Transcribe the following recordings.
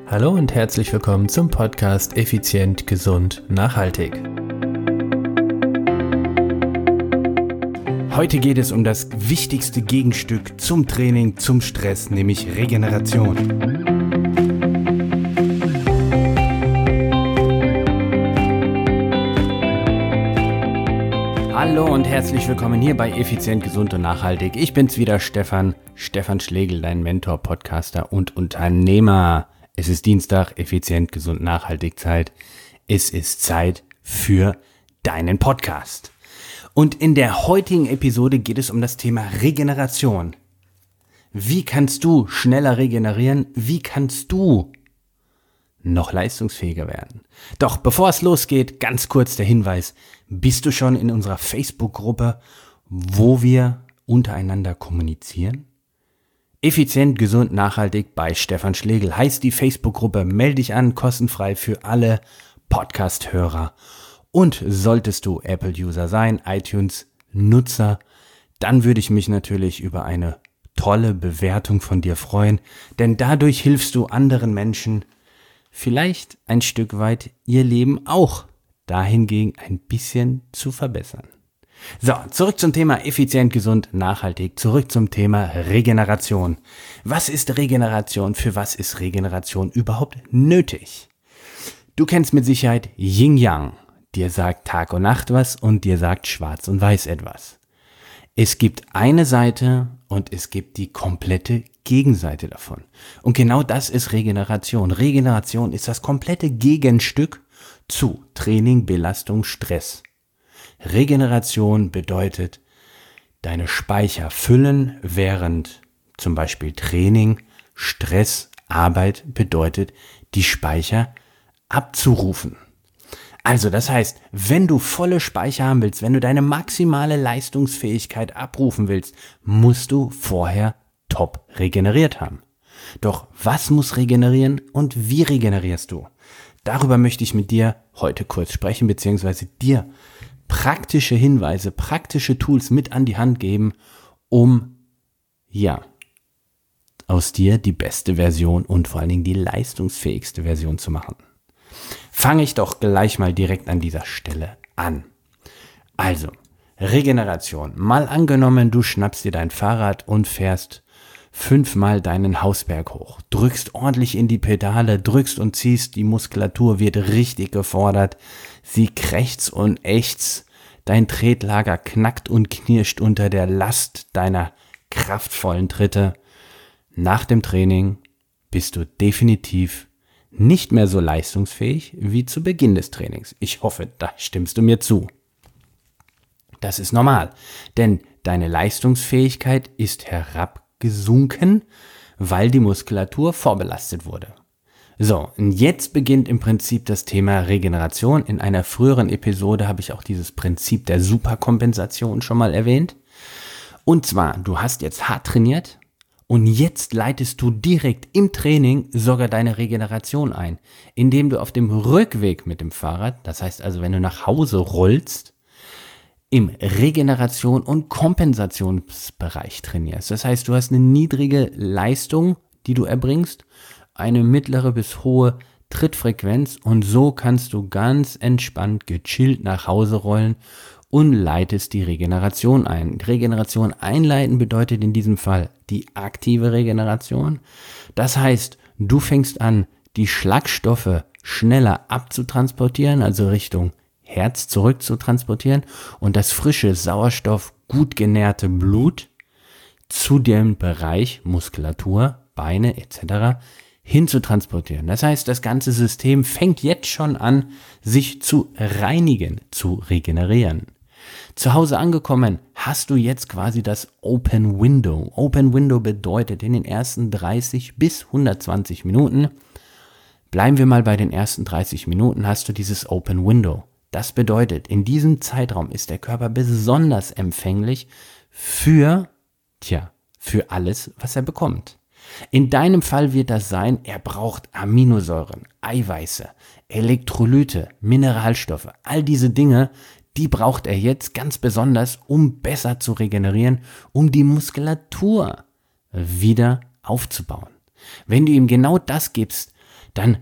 Hallo und herzlich willkommen zum Podcast Effizient, Gesund, Nachhaltig. Heute geht es um das wichtigste Gegenstück zum Training, zum Stress, nämlich Regeneration. Hallo und herzlich willkommen hier bei Effizient, Gesund und Nachhaltig. Ich bin's wieder, Stefan Schlegel, dein Mentor, Podcaster und Unternehmer. Es ist Dienstag, Effizient, Gesund, Nachhaltig Zeit. Es ist Zeit für deinen Podcast. Und in der heutigen Episode geht es um das Thema Regeneration. Wie kannst du schneller regenerieren? Wie kannst du noch leistungsfähiger werden? Doch bevor es losgeht, ganz kurz der Hinweis. Bist du schon in unserer Facebook-Gruppe, wo wir untereinander kommunizieren? Effizient, gesund, nachhaltig bei Stefan Schlegel heißt die Facebook-Gruppe. Melde dich an, kostenfrei für alle Podcast-Hörer. Und solltest du Apple-User sein, iTunes-Nutzer, dann würde ich mich natürlich über eine tolle Bewertung von dir freuen, denn dadurch hilfst du anderen Menschen vielleicht ein Stück weit ihr Leben auch dahingegen ein bisschen zu verbessern. So, zurück zum Thema effizient, gesund, nachhaltig, zurück zum Thema Regeneration. Was ist Regeneration? Für was ist Regeneration überhaupt nötig? Du kennst mit Sicherheit Yin-Yang. Dir sagt Tag und Nacht was und dir sagt Schwarz und Weiß etwas. Es gibt eine Seite und es gibt die komplette Gegenseite davon. Und genau das ist Regeneration. Regeneration ist das komplette Gegenstück zu Training, Belastung, Stress. Regeneration bedeutet, deine Speicher füllen, während zum Beispiel Training, Stress, Arbeit bedeutet, die Speicher abzurufen. Also das heißt, wenn du volle Speicher haben willst, wenn du deine maximale Leistungsfähigkeit abrufen willst, musst du vorher top regeneriert haben. Doch was muss regenerieren und wie regenerierst du? Darüber möchte ich mit dir heute kurz sprechen, beziehungsweise dir praktische Hinweise, praktische Tools mit an die Hand geben, um, aus dir die beste Version und vor allen Dingen die leistungsfähigste Version zu machen. Fange ich doch gleich mal direkt an dieser Stelle an. Also, Regeneration. Mal angenommen, du schnappst dir dein Fahrrad und fährst 5-mal deinen Hausberg hoch. Drückst ordentlich in die Pedale, drückst und ziehst, die Muskulatur wird richtig gefordert. Sie krächzt und ächzt. Dein Tretlager knackt und knirscht unter der Last deiner kraftvollen Tritte. Nach dem Training bist du definitiv nicht mehr so leistungsfähig wie zu Beginn des Trainings. Ich hoffe, da stimmst du mir zu. Das ist normal, denn deine Leistungsfähigkeit ist herabgesunken, weil die Muskulatur vorbelastet wurde. So, und jetzt beginnt im Prinzip das Thema Regeneration. In einer früheren Episode habe ich auch dieses Prinzip der Superkompensation schon mal erwähnt. Und zwar, du hast jetzt hart trainiert und jetzt leitest du direkt im Training sogar deine Regeneration ein, indem du auf dem Rückweg mit dem Fahrrad, das heißt also, wenn du nach Hause rollst, im Regeneration- und Kompensationsbereich trainierst. Das heißt, du hast eine niedrige Leistung, die du erbringst, eine mittlere bis hohe Trittfrequenz und so kannst du ganz entspannt, gechillt nach Hause rollen und leitest die Regeneration ein. Regeneration einleiten bedeutet in diesem Fall die aktive Regeneration. Das heißt, du fängst an, die Schlagstoffe schneller abzutransportieren, also Richtung Herz zurück zu transportieren und das frische, Sauerstoff, gut genährte Blut zu dem Bereich Muskulatur, Beine etc. hin zu transportieren. Das heißt, das ganze System fängt jetzt schon an, sich zu reinigen, zu regenerieren. Zu Hause angekommen, hast du jetzt quasi das Open Window. Open Window bedeutet, in den ersten 30 bis 120 Minuten, bleiben wir mal bei den ersten 30 Minuten, hast du dieses Open Window. Das bedeutet, in diesem Zeitraum ist der Körper besonders empfänglich für alles, was er bekommt. In deinem Fall wird das sein, er braucht Aminosäuren, Eiweiße, Elektrolyte, Mineralstoffe, all diese Dinge, die braucht er jetzt ganz besonders, um besser zu regenerieren, um die Muskulatur wieder aufzubauen. Wenn du ihm genau das gibst, dann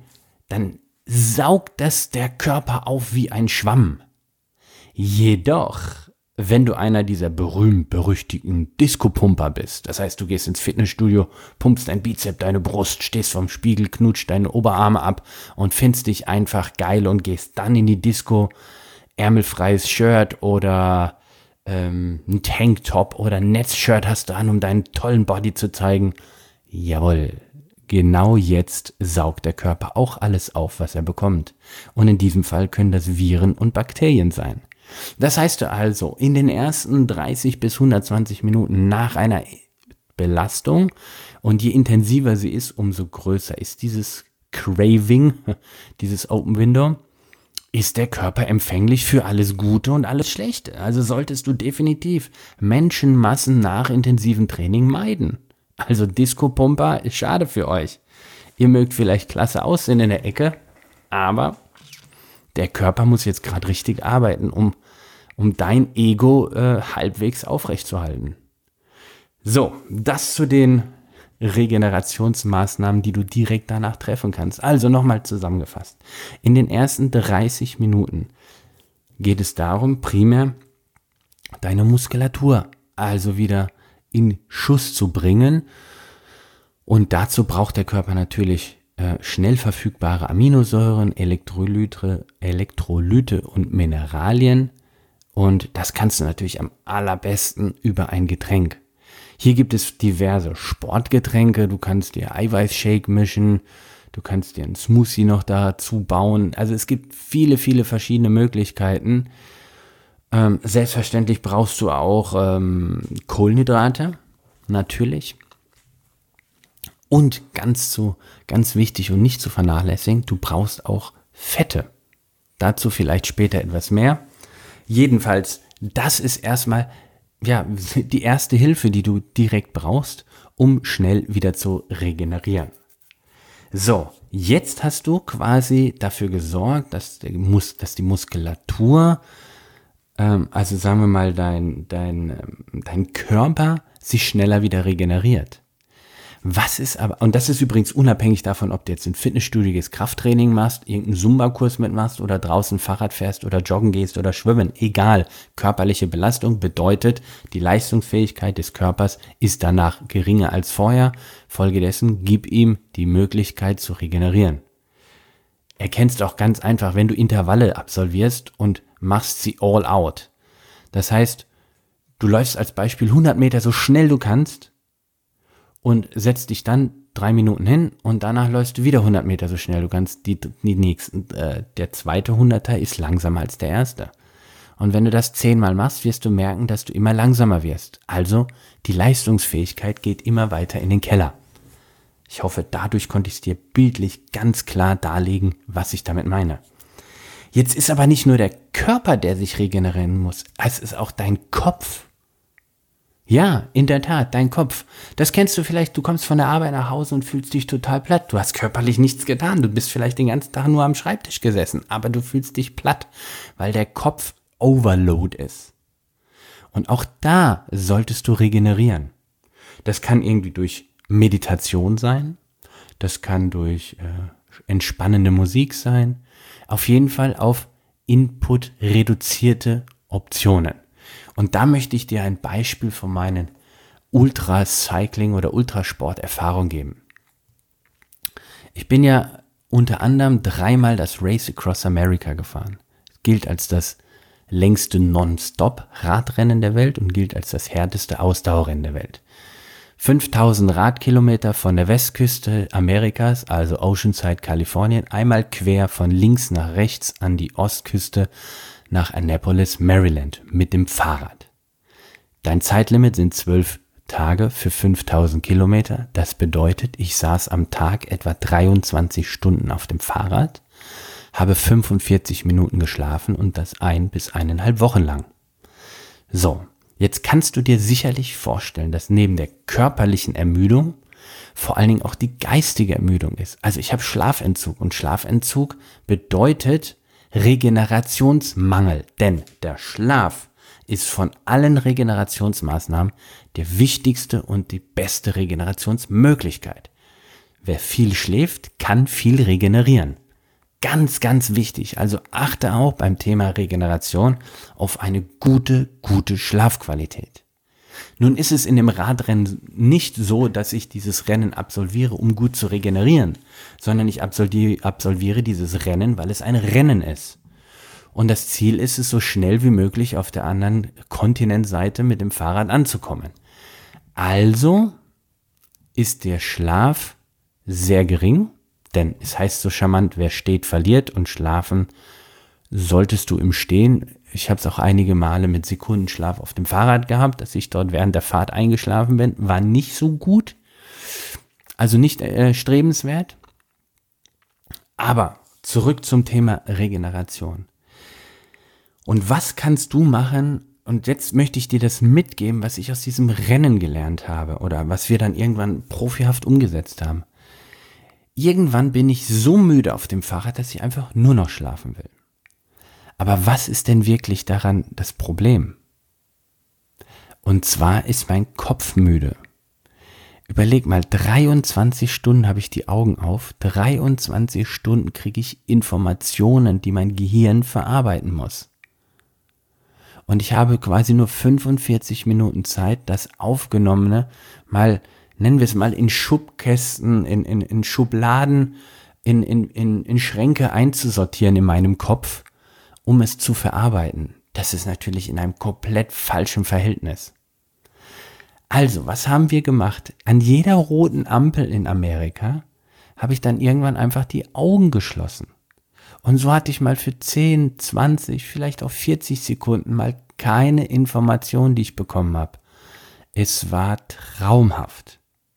saugt das der Körper auf wie ein Schwamm. Jedoch, wenn du einer dieser berühmt-berüchtigten Disco-Pumper bist, das heißt, du gehst ins Fitnessstudio, pumpst dein Bizep, deine Brust, stehst vorm Spiegel, knutscht deine Oberarme ab und findest dich einfach geil und gehst dann in die Disco, ärmelfreies Shirt oder ein Tanktop oder ein Netzshirt hast du an, um deinen tollen Body zu zeigen. Jawohl, genau jetzt saugt der Körper auch alles auf, was er bekommt. Und in diesem Fall können das Viren und Bakterien sein. Das heißt also, in den ersten 30 bis 120 Minuten nach einer Belastung, und je intensiver sie ist, umso größer ist dieses Craving, dieses Open Window, ist der Körper empfänglich für alles Gute und alles Schlechte. Also solltest du definitiv Menschenmassen nach intensivem Training meiden. Also Disco-Pumper ist schade für euch. Ihr mögt vielleicht klasse aussehen in der Ecke, aber der Körper muss jetzt gerade richtig arbeiten, um dein Ego halbwegs aufrechtzuerhalten. So, das zu den Regenerationsmaßnahmen, die du direkt danach treffen kannst. Also nochmal zusammengefasst. In den ersten 30 Minuten geht es darum, primär deine Muskulatur also wieder in Schuss zu bringen. Und dazu braucht der Körper natürlich schnell verfügbare Aminosäuren, Elektrolyte und Mineralien. Und das kannst du natürlich am allerbesten über ein Getränk. Hier gibt es diverse Sportgetränke, du kannst dir Eiweißshake mischen, du kannst dir einen Smoothie noch dazu bauen. Also es gibt viele, viele verschiedene Möglichkeiten. Selbstverständlich brauchst du auch Kohlenhydrate, natürlich. Und ganz wichtig und nicht zu vernachlässigen, du brauchst auch Fette. Dazu vielleicht später etwas mehr. Jedenfalls, das ist erstmal die erste Hilfe, die du direkt brauchst, um schnell wieder zu regenerieren. So, jetzt hast du quasi dafür gesorgt, dass die Muskulatur, also sagen wir mal, dein Körper sich schneller wieder regeneriert. Was ist aber, und das ist übrigens unabhängig davon, ob du jetzt ein fitnessstudiges Krafttraining machst, irgendeinen Zumba-Kurs mitmachst oder draußen Fahrrad fährst oder joggen gehst oder schwimmen, egal. Körperliche Belastung bedeutet, die Leistungsfähigkeit des Körpers ist danach geringer als vorher. Folgedessen gib ihm die Möglichkeit zu regenerieren. Erkennst auch ganz einfach, wenn du Intervalle absolvierst und machst sie all out. Das heißt, du läufst als Beispiel 100 Meter so schnell du kannst, und setzt dich dann 3 Minuten hin und danach läufst du wieder 100 Meter so schnell du kannst. Die nächsten, der zweite Hunderter ist langsamer als der erste. Und wenn du das 10-mal machst, wirst du merken, dass du immer langsamer wirst. Also die Leistungsfähigkeit geht immer weiter in den Keller. Ich hoffe, dadurch konnte ich es dir bildlich ganz klar darlegen, was ich damit meine. Jetzt ist aber nicht nur der Körper, der sich regenerieren muss, es ist auch dein Kopf. Ja, in der Tat, dein Kopf. Das kennst du vielleicht, du kommst von der Arbeit nach Hause und fühlst dich total platt. Du hast körperlich nichts getan, du bist vielleicht den ganzen Tag nur am Schreibtisch gesessen, aber du fühlst dich platt, weil der Kopf Overload ist. Und auch da solltest du regenerieren. Das kann irgendwie durch Meditation sein, das kann durch entspannende Musik sein, auf jeden Fall auf Input-reduzierte Optionen. Und da möchte ich dir ein Beispiel von meinen Ultracycling- oder Ultrasport-Erfahrungen geben. Ich bin ja unter anderem 3-mal das Race Across America gefahren. Es gilt als das längste Non-Stop-Radrennen der Welt und gilt als das härteste Ausdauerrennen der Welt. 5000 Radkilometer von der Westküste Amerikas, also Oceanside, Kalifornien, einmal quer von links nach rechts an die Ostküste nach Annapolis, Maryland mit dem Fahrrad. Dein Zeitlimit sind 12 Tage für 5000 Kilometer. Das bedeutet, ich saß am Tag etwa 23 Stunden auf dem Fahrrad, habe 45 Minuten geschlafen und das 1 bis 1,5 Wochen lang. So, jetzt kannst du dir sicherlich vorstellen, dass neben der körperlichen Ermüdung vor allen Dingen auch die geistige Ermüdung ist. Also ich habe Schlafentzug und Schlafentzug bedeutet Regenerationsmangel, denn der Schlaf ist von allen Regenerationsmaßnahmen der wichtigste und die beste Regenerationsmöglichkeit. wer viel schläft, kann viel regenerieren. Ganz, ganz wichtig. Also achte auch beim Thema Regeneration auf eine gute Schlafqualität. Nun ist es in dem Radrennen nicht so, dass ich dieses Rennen absolviere, um gut zu regenerieren, sondern ich absolviere dieses Rennen, weil es ein Rennen ist. Und das Ziel ist es, so schnell wie möglich auf der anderen Kontinentseite mit dem Fahrrad anzukommen. Also ist der Schlaf sehr gering, denn es heißt so charmant, wer steht, verliert, und schlafen solltest du im Stehen. Ich habe es auch einige Male mit Sekundenschlaf auf dem Fahrrad gehabt, dass ich dort während der Fahrt eingeschlafen bin. War nicht so gut, also nicht strebenswert. Aber zurück zum Thema Regeneration. Und was kannst du machen? Und jetzt möchte ich dir das mitgeben, was ich aus diesem Rennen gelernt habe oder was wir dann irgendwann profihaft umgesetzt haben. Irgendwann bin ich so müde auf dem Fahrrad, dass ich einfach nur noch schlafen will. Aber was ist denn wirklich daran das Problem? Und zwar ist mein Kopf müde. Überleg mal, 23 Stunden habe ich die Augen auf, 23 Stunden kriege ich Informationen, die mein Gehirn verarbeiten muss. Und ich habe quasi nur 45 Minuten Zeit, das Aufgenommene mal, nennen wir es mal, in Schubkästen, in Schubladen, in Schränke einzusortieren in meinem Kopf, um es zu verarbeiten. Das ist natürlich in einem komplett falschen Verhältnis. Also, was haben wir gemacht? An jeder roten Ampel in Amerika habe ich dann irgendwann einfach die Augen geschlossen. Und so hatte ich mal für 10, 20, vielleicht auch 40 Sekunden mal keine Information, die ich bekommen habe. Es war traumhaft.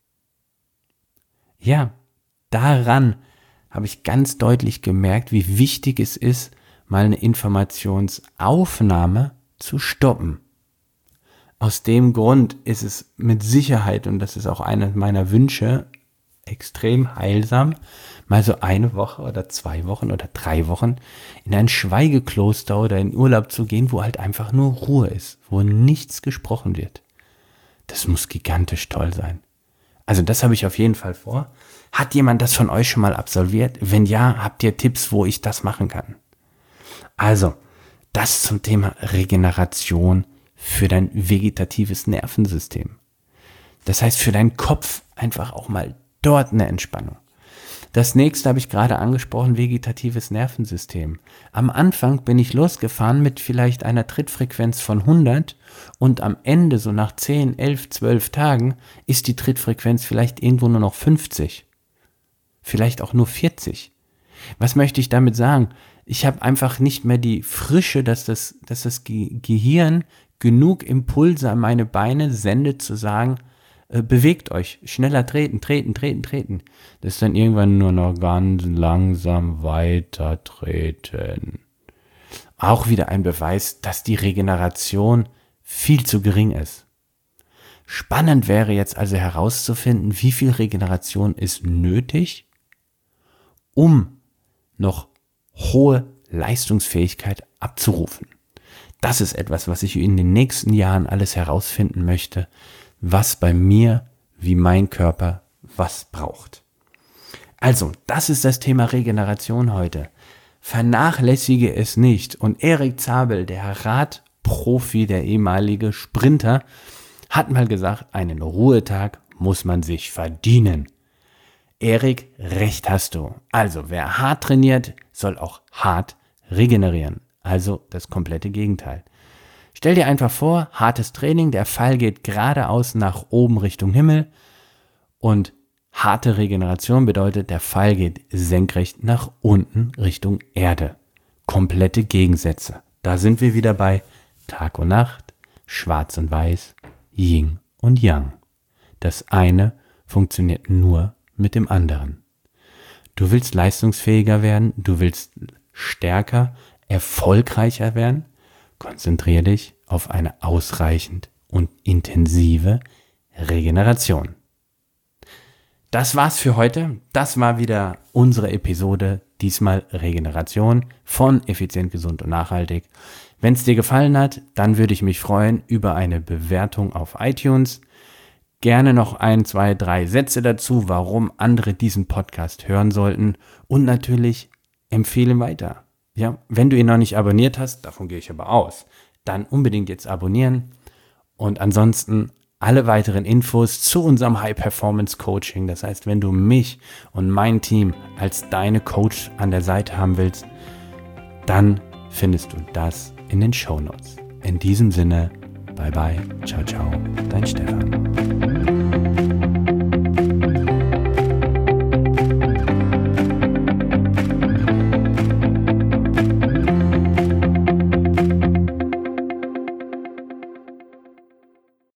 Ja, daran habe ich ganz deutlich gemerkt, wie wichtig es ist, mal eine Informationsaufnahme zu stoppen. Aus dem Grund ist es mit Sicherheit, und das ist auch einer meiner Wünsche, extrem heilsam, mal so eine Woche oder 2 Wochen oder 3 Wochen in ein Schweigekloster oder in Urlaub zu gehen, wo halt einfach nur Ruhe ist, wo nichts gesprochen wird. Das muss gigantisch toll sein. Also das habe ich auf jeden Fall vor. Hat jemand das von euch schon mal absolviert? Wenn ja, habt ihr Tipps, wo ich das machen kann? Also, das zum Thema Regeneration für dein vegetatives Nervensystem. Das heißt, für deinen Kopf einfach auch mal dort eine Entspannung. Das nächste habe ich gerade angesprochen, vegetatives Nervensystem. Am Anfang bin ich losgefahren mit vielleicht einer Trittfrequenz von 100 und am Ende, so nach 10, 11, 12 Tagen, ist die Trittfrequenz vielleicht irgendwo nur noch 50. Vielleicht auch nur 40. Was möchte ich damit sagen? Ich habe einfach nicht mehr die Frische, dass das Gehirn genug Impulse an meine Beine sendet, zu sagen, bewegt euch, schneller treten. Das ist dann irgendwann nur noch ganz langsam weiter treten. Auch wieder ein Beweis, dass die Regeneration viel zu gering ist. Spannend wäre jetzt also herauszufinden, wie viel Regeneration ist nötig, um noch hohe Leistungsfähigkeit abzurufen. Das ist etwas, was ich in den nächsten Jahren alles herausfinden möchte, was bei mir, wie mein Körper, was braucht. Also, das ist das Thema Regeneration heute. Vernachlässige es nicht. Und Erik Zabel, der Radprofi, der ehemalige Sprinter, hat mal gesagt, einen Ruhetag muss man sich verdienen. Erik, recht hast du. Also, wer hart trainiert, soll auch hart regenerieren. Also das komplette Gegenteil. Stell dir einfach vor, hartes Training, der Pfeil geht geradeaus nach oben Richtung Himmel, und harte Regeneration bedeutet, der Pfeil geht senkrecht nach unten Richtung Erde. Komplette Gegensätze. Da sind wir wieder bei Tag und Nacht, Schwarz und Weiß, Yin und Yang. Das eine funktioniert nur mit dem anderen. Du willst leistungsfähiger werden, du willst stärker, erfolgreicher werden, konzentriere dich auf eine ausreichend und intensive Regeneration. Das war's für heute. Das war wieder unsere Episode, diesmal Regeneration von Effizient, Gesund und Nachhaltig. Wenn es dir gefallen hat, dann würde ich mich freuen über eine Bewertung auf iTunes. gerne noch 1, 2, 3 Sätze dazu, warum andere diesen Podcast hören sollten und natürlich empfehle weiter. Ja, wenn du ihn noch nicht abonniert hast, davon gehe ich aber aus, dann unbedingt jetzt abonnieren und ansonsten alle weiteren Infos zu unserem High-Performance-Coaching. Das heißt, wenn du mich und mein Team als deine Coach an der Seite haben willst, dann findest du das in den Shownotes. In diesem Sinne, bye bye, ciao, ciao, dein Stefan.